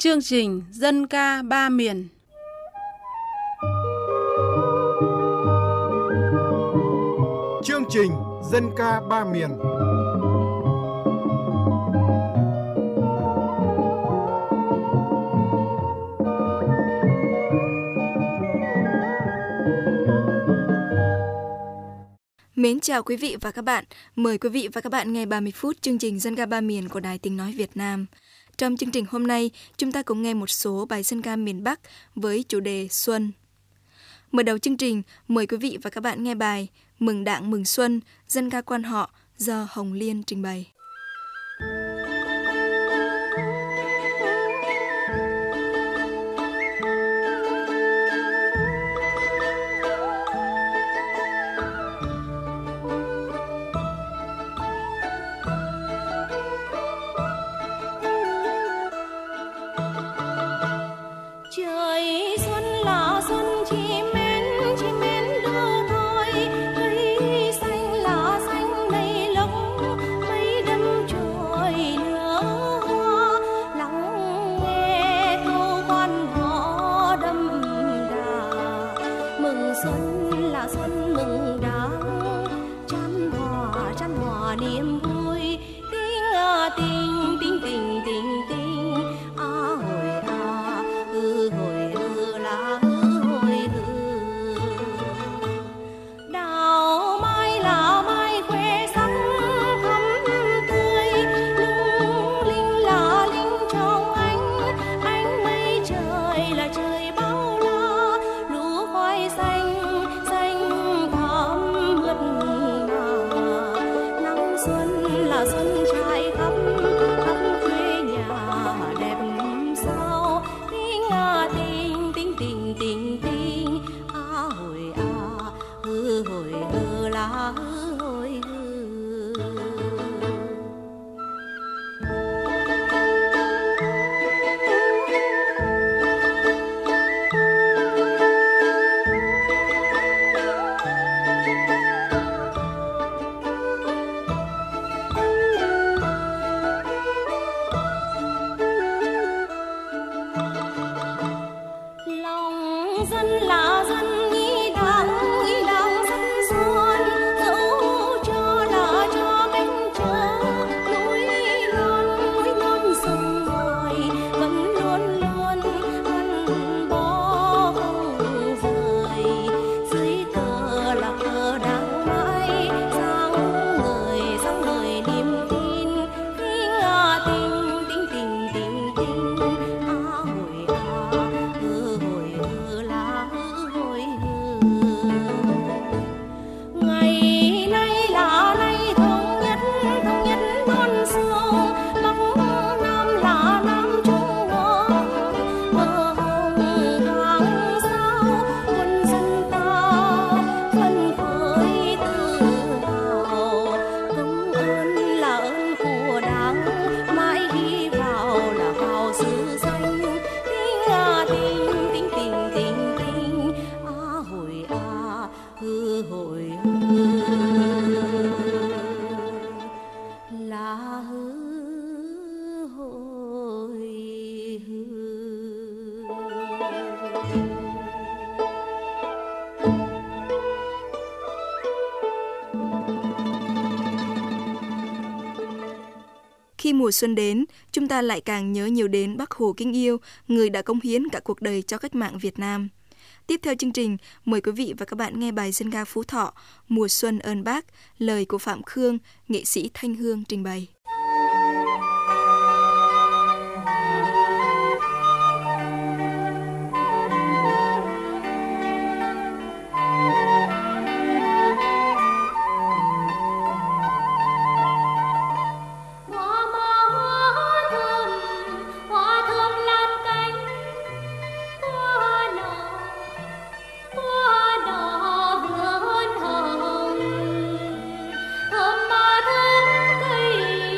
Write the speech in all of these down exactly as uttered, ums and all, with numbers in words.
Chương trình Dân ca ba miền. Chương trình Dân ca ba miền. Mến chào quý vị và các bạn. Mời quý vị và các bạn nghe ba mươi phút chương trình Dân ca ba miền của Đài Tiếng nói Việt Nam. Trong chương trình hôm nay, chúng ta cùng nghe một số bài dân ca miền Bắc với chủ đề Xuân. Mở đầu chương trình, mời quý vị và các bạn nghe bài Mừng Đảng Mừng Xuân, dân ca quan họ do Hồng Liên trình bày. Khi mùa xuân đến, chúng ta lại càng nhớ nhiều đến Bác Hồ kính yêu, người đã cống hiến cả cuộc đời cho cách mạng Việt Nam. Tiếp theo chương trình, mời quý vị và các bạn nghe bài dân ca Phú Thọ, Mùa Xuân ơn Bác, lời của Phạm Khương, nghệ sĩ Thanh Hương trình bày. Thơm ba thơm cây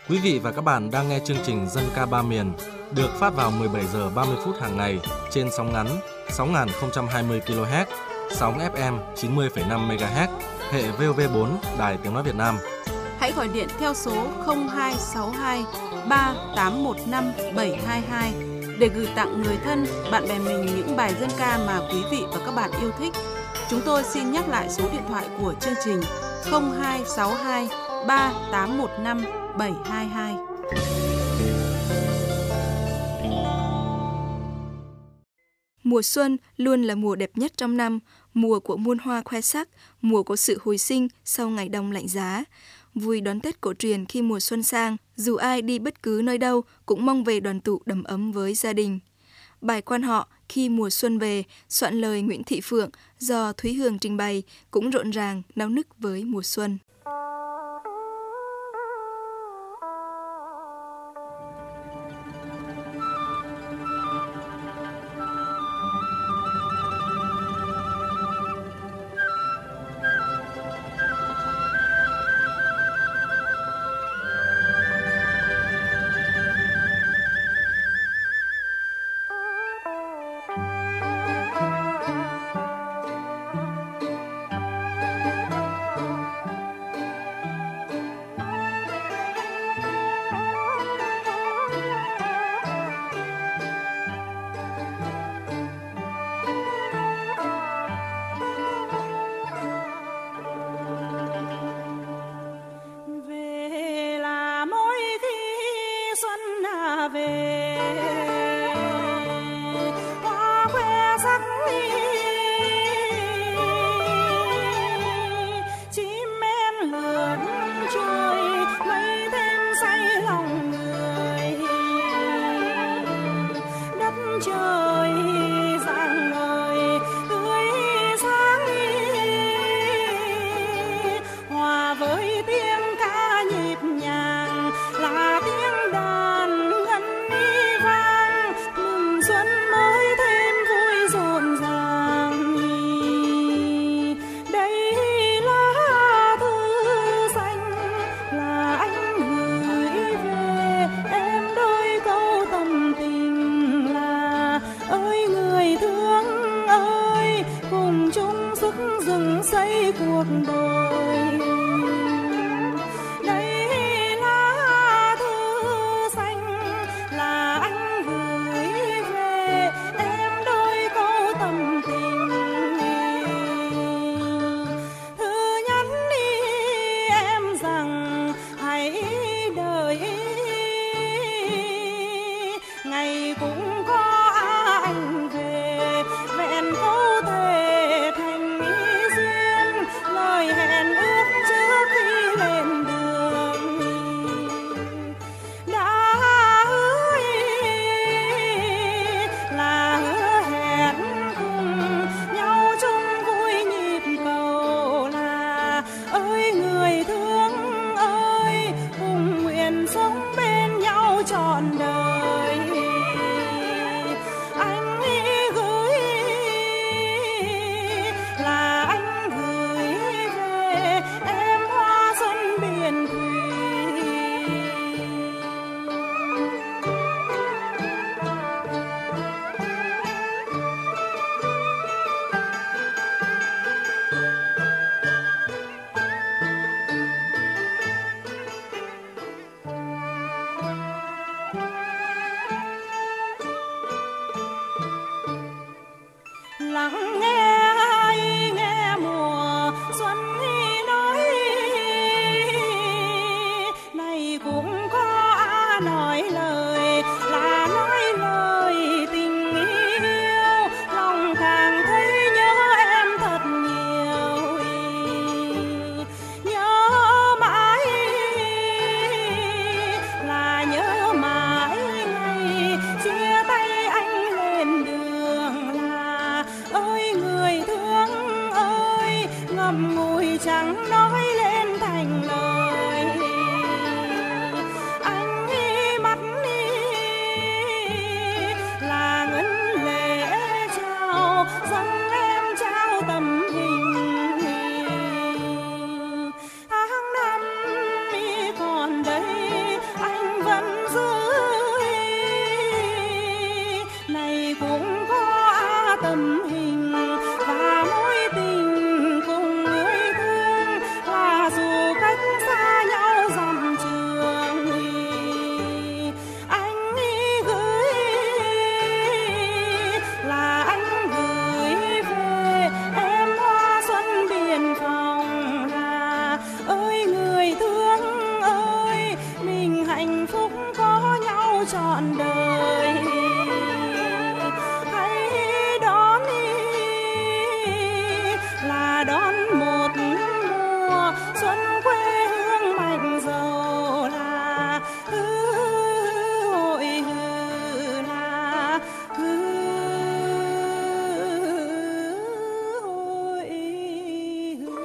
Quý vị và các bạn đang nghe chương trình Dân ca ba miền được phát vào mười bảy giờ ba mươi phút hàng ngày trên sóng ngắn sáu nghìn không trăm hai mươi ki lô héc, sóng ép em chín mươi phẩy năm mê ga héc, hệ vê o vê bốn, Đài Tiếng nói Việt Nam. Hãy gọi điện theo số không hai sáu hai ba tám một năm bảy hai hai để gửi tặng người thân, bạn bè mình những bài dân ca mà quý vị và các bạn yêu thích. Chúng tôi xin nhắc lại số điện thoại của chương trình không hai sáu hai ba tám một năm bảy hai hai. Mùa xuân luôn là mùa đẹp nhất trong năm, mùa của muôn hoa khoe sắc, mùa của sự hồi sinh sau ngày đông lạnh giá. Vui đón Tết cổ truyền khi mùa xuân sang, dù ai đi bất cứ nơi đâu cũng mong về đoàn tụ đầm ấm với gia đình. Bài quan họ Khi mùa xuân về, soạn lời Nguyễn Thị Phượng do Thúy Hường trình bày cũng rộn ràng, náo nức với mùa xuân. cuộc đời. Đây lá thư xanh là anh gửi về em đôi câu tâm tình. Thư nhắn đi em rằng hãy đợi, ngày cũng có anh về vẹn câu thề thành duyên, lời hẹn ước trước khi lên đường. Đã hứa là hứa hẹn cùng nhau chung vui nhịp cầu, là ơi người thương ơi cùng nguyện sống bên nhau trọn đời. Anh gửi là anh gửi về em hoa xuân biển thủy. Lắng nghe ai nghe mùa xuân nói, này cũng có nói lời là nói lời tình yêu, lòng càng thấy nhớ em thật nhiều, nhớ mãi là nhớ mãi ngày chia tay anh lên đường. Là ơi người thương ơi ngậm ngùi chẳng nói lên thành lời. Anh đi mắt đi là ngân lệ trao dâng em trao tấm hình. Tháng năm mi còn đây là đón một mùa xuân quê hương mạnh giàu là hư hội hư là hư hội hư.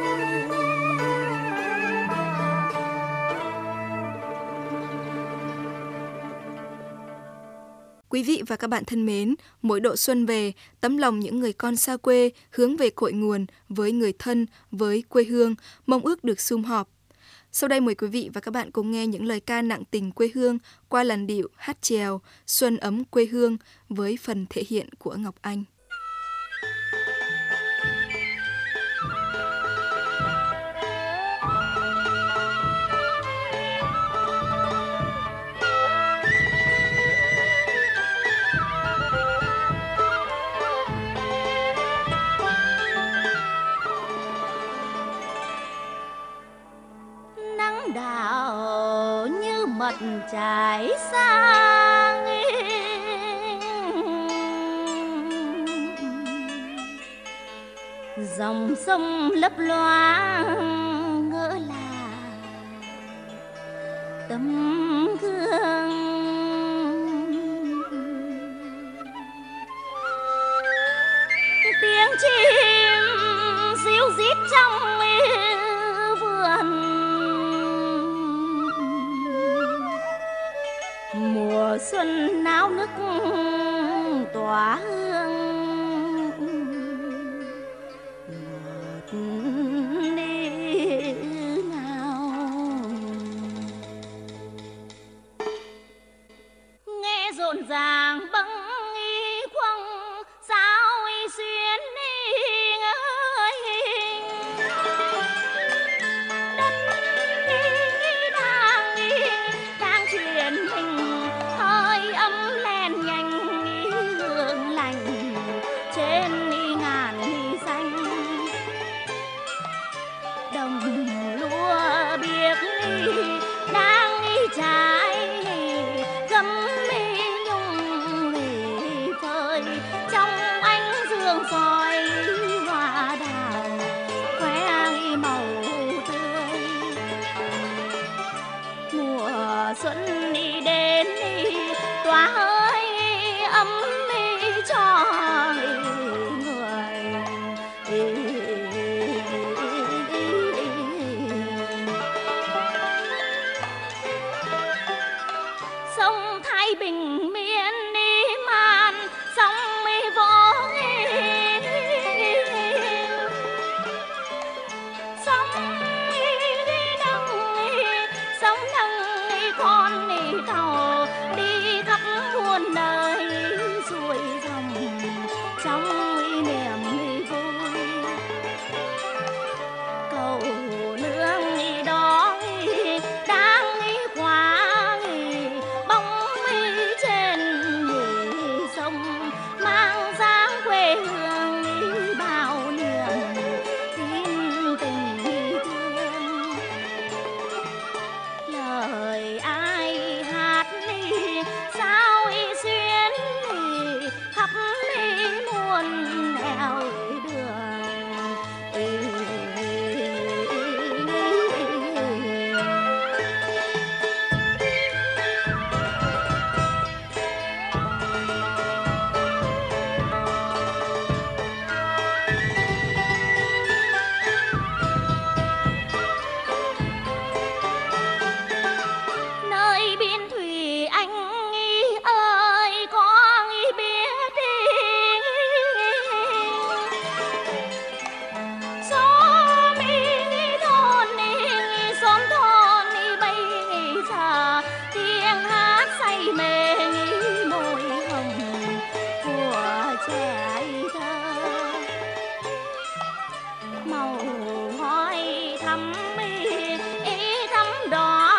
Quý vị và các bạn thân mến, mỗi độ xuân về, tấm lòng những người con xa quê hướng về cội nguồn với người thân, với quê hương, mong ước được sum họp. Sau đây mời quý vị và các bạn cùng nghe những lời ca nặng tình quê hương qua làn điệu hát chèo Xuân ấm quê hương với phần thể hiện của Ngọc Anh. Đào như mật trải sang dòng sông lấp loáng ngỡ là tấm gương tiếng chim ríu rít trong vườn mùa xuân náo nức tỏa hương ngọt đi nào nghe rộn ràng bâng khuâng sao xuyến xuân đi đến đi tỏa hơi ấm đi cho người sông Thái Bình miên đi man sông mi vỗ sông đi nâng sông nâng con đi tàu đi khắp muôn nơi xuôi dòng trong niềm vui cầu nương đó đang khóa bóng mây trên sông mang dáng quê hương bao niềm tin tình thương lời ai hát đi sao xuyến đi khắp đi muôn nẻo đường nơi biên thủy anh ơi có biết đi gió mi thôn xóm thôn bay xa tiếng hát say mê môi hồng của trẻ thơ màu hói thắm ý thắm đỏ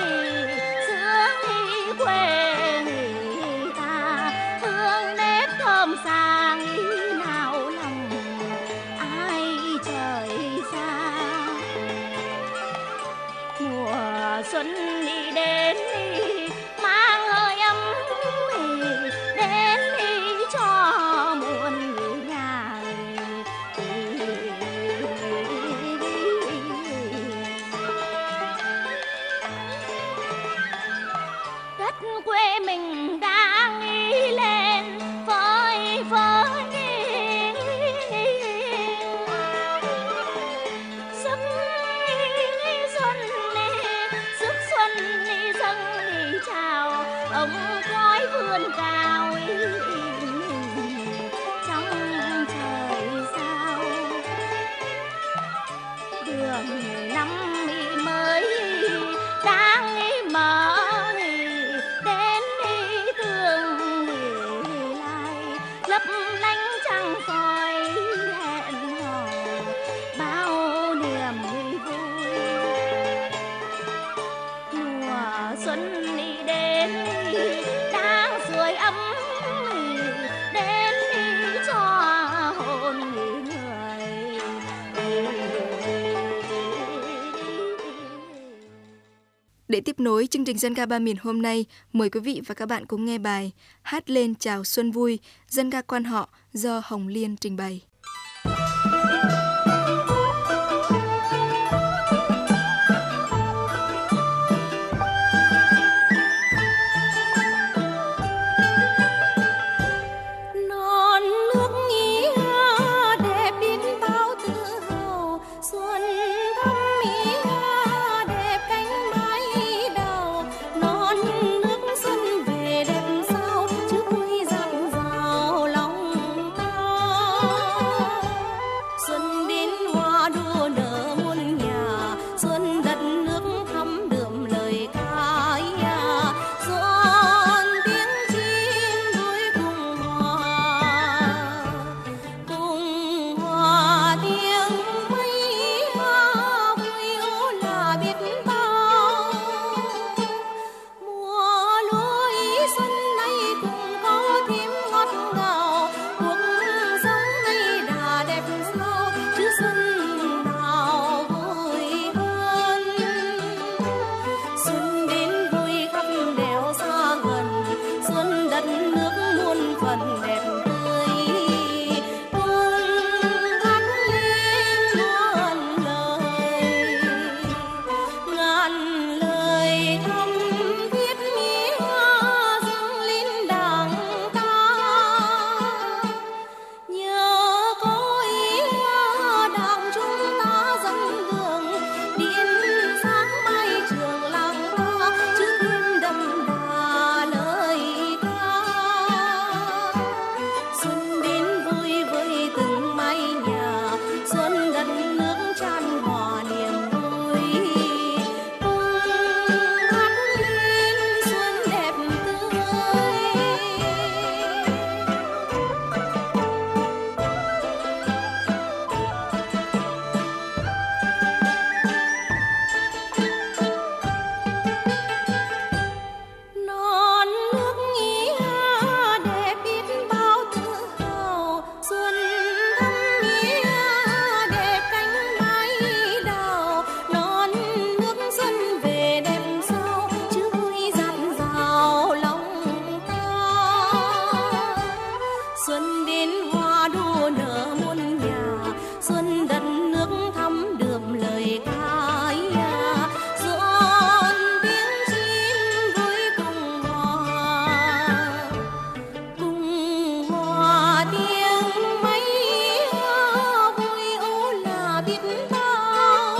quê người ta hương nếp thơm sang nào lòng ai trời xa mùa xuân đi đến đi mang hơi ấm đi đến đi cho muôn người nhà vươn cao trong trời sao. Đường năm mới đang mở đến thương lại lấp lánh trăng soi hẹn hò bao niềm vui. Mùa xuân đi đến đang sưởi ấm đến cho hồn người. Để tiếp nối chương trình Dân ca ba miền hôm nay, mời quý vị và các bạn cùng nghe bài Hát lên chào xuân vui, dân ca quan họ do Hồng Liên trình bày. Non nước Ý ha đẹp biết bao tự hào, xuân thắm Ý ha đẹp cánh mái đào. Non nước xuân về đẹp sao chứ vui rạng rào lòng ta. Xuân đến hoa đua nở muôn nhà, xuân đất nước thắm đượm lời ca ya. Giòn tiếng chim vui cùng hòa, cùng hòa tiếng mây hoa vui ô là biết bao. Mùa lúa ý xuân nay cùng có thêm ngọt ngào, cuộc sống nay đã đẹp sao chứ xuân nào vui hơn. Xuân đến vui khắp đèo xa gần, xuân đất nước muôn phần đẹp tươi. Cùng hát lên muôn lời, ngàn lời thắm thiết mỹ hoa dâng lên đàng ta. Nhớ có ý hoa đảng chúng ta dẫn đường, điện sáng mai trường làng ta chứ thêm đậm đà lời ca. Xuân đến vui với từng mái nhà, xuân đất nước tràn hòa niềm vui. Cùng hát lên xuân đẹp tươi. Non nước Ý ha đẹp biết bao tự hào, xuân thắm Ý ha đẹp cánh mái đào. Non nước xuân về đẹp sao chứ vui rạng rào lòng ta. Xuân đến hoa đua nở muôn nhà, xuân đất nước thắm đượm lời ca ya. Giòn tiếng chim vui cùng hòa, cùng hòa tiếng mây hoa vui ô là biết bao.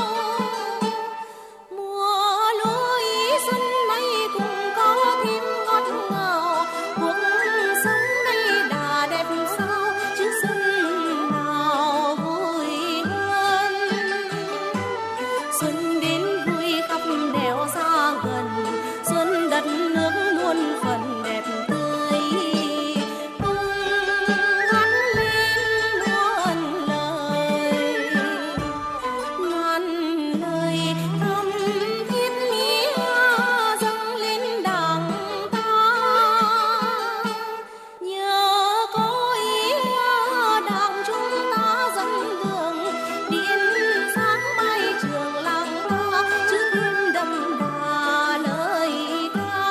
Mùa lúa ý xuân nay cùng có thêm ngọt ngào, cuộc sống nay đã đẹp sao chứ xuân nào vui hơn. Xuân đến vui khắp đèo xa gần, xuân đất nước muôn phần đẹp tươi. Cùng hát lên muôn lời, ngàn lời thắm thiết mỹ hoa dâng lên đàng ta. Nhớ có ý hoa đảng chúng ta dẫn đường, điện sáng mai trường làng ta chứ thêm đậm đà lời ca.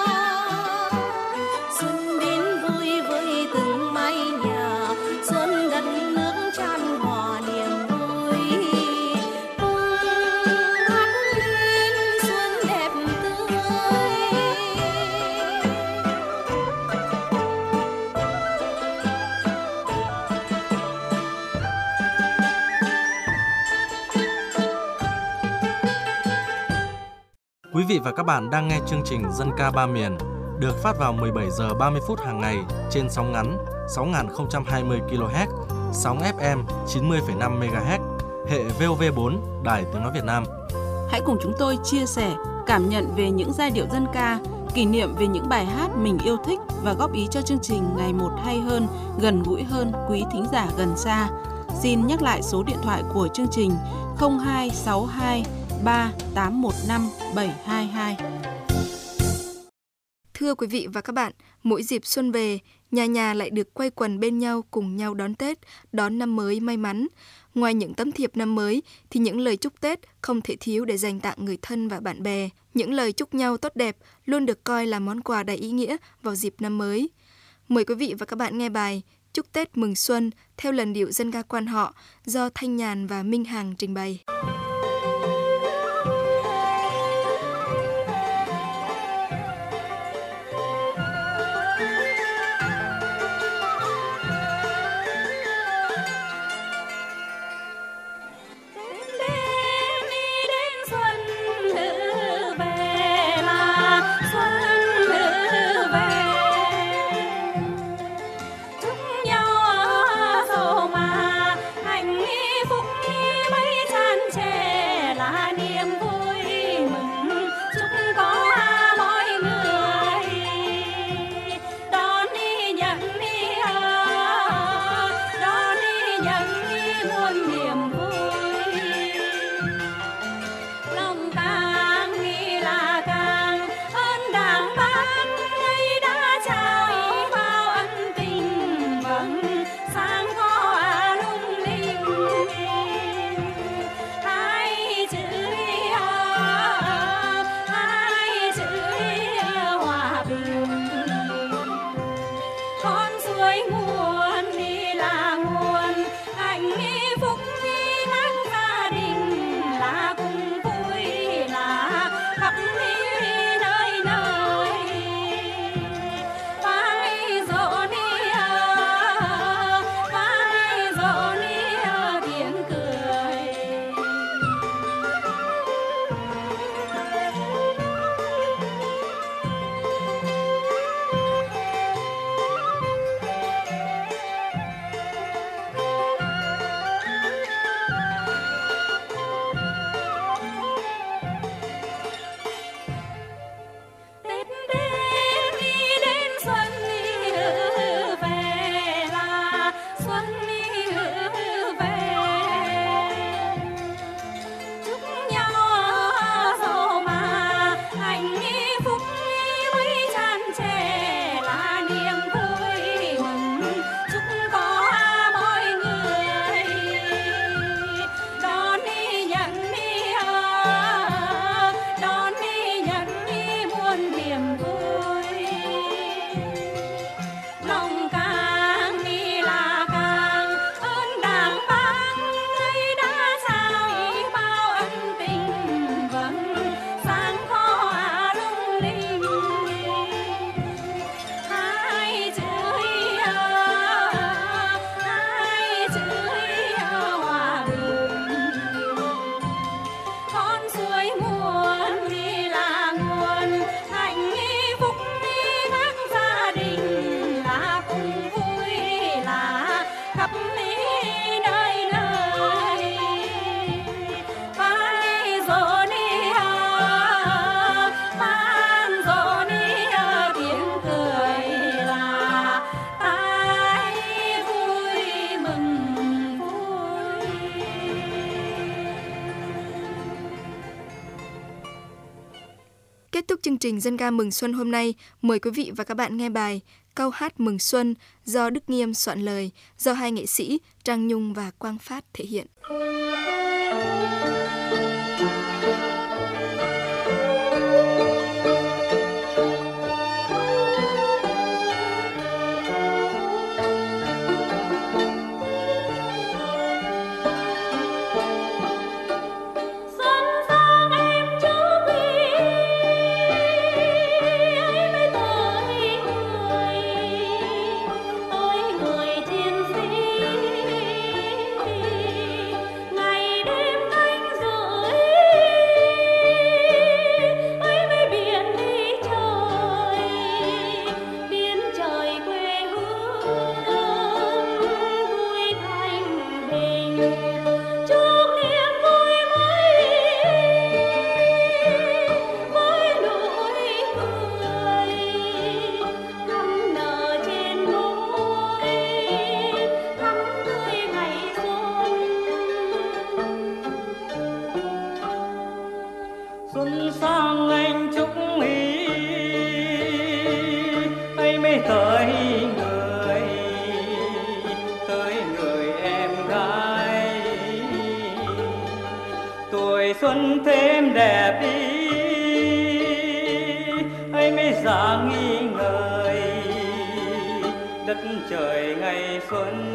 Xuân đến vui với từng mái nhà, xuân đất nước tràn hòa niềm vui. Cùng hát lên xuân đẹp tươi. Quý vị và các bạn đang nghe chương trình Dân ca ba miền được phát vào mười bảy giờ ba mươi phút hàng ngày trên sóng ngắn sáu nghìn không trăm hai mươi ki lô héc, sóng ép em chín mươi phẩy năm mê ga héc, hệ vê o vê bốn, Đài Tiếng nói Việt Nam. Hãy cùng chúng tôi chia sẻ, cảm nhận về những giai điệu dân ca, kỷ niệm về những bài hát mình yêu thích và góp ý cho chương trình ngày một hay hơn, gần gũi hơn quý thính giả gần xa. Xin nhắc lại số điện thoại của chương trình không hai sáu hai ba tám một năm bảy hai hai. Thưa quý vị và các bạn, mỗi dịp xuân về, nhà nhà lại được quây quần bên nhau cùng nhau đón Tết, đón năm mới may mắn. Ngoài những tấm thiệp năm mới thì những lời chúc Tết không thể thiếu để dành tặng người thân và bạn bè. Những lời chúc nhau tốt đẹp luôn được coi là món quà đầy ý nghĩa vào dịp năm mới. Mời quý vị và các bạn nghe bài Chúc Tết Mừng Xuân theo làn điệu dân ca quan họ do Thanh Nhàn và Minh Hằng trình bày. Kết thúc chương trình Dân ca mừng xuân hôm nay, mời quý vị và các bạn nghe bài Câu hát mừng xuân do Đức Nghiêm soạn lời, do hai nghệ sĩ Trang Nhung và Quang Phát thể hiện. Ngày đêm chúc niềm vui mới với nỗi cười thắm nở trên môi thắm tươi ngày xuân. Xuân sang anh chúc ý ấy mới tới người, tới người em gái. Tuổi xuân thêm đẹp đi ấy mới dáng nghi ngời, đất trời ngày xuân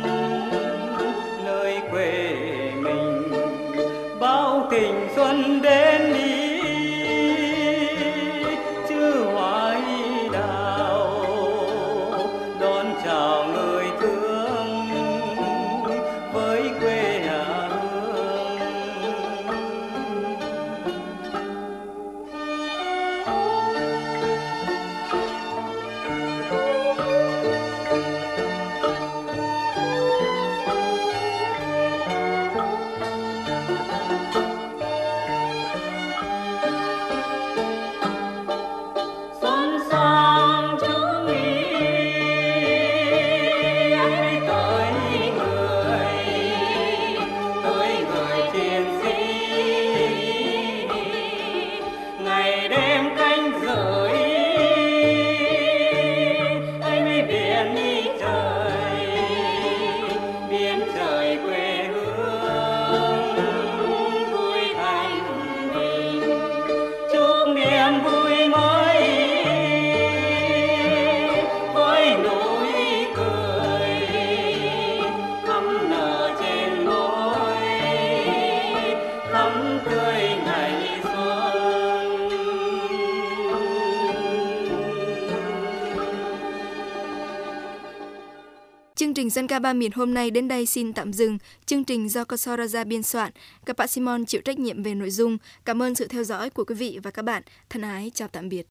nơi quê mình bao tình xuân đến đi. Chữ hoa đào đón chào người thương với quê nhà hương. Xuân sang chúc ý ấy tới người, tới người chiến sĩ Ngày đêm canh giữ ấy mới biển đi trời, biển trời quê hương vui thanh bình. Chúc niềm vui mới với nỗi cười thắm nở trên môi thắm tươi ngày xuân. Chương trình Dân ca ba miền hôm nay đến đây xin tạm dừng. Chương trình do Koso Raja biên soạn, các bạn Simon chịu trách nhiệm về nội dung. Cảm ơn sự theo dõi của quý vị và các bạn. Thân ái chào tạm biệt.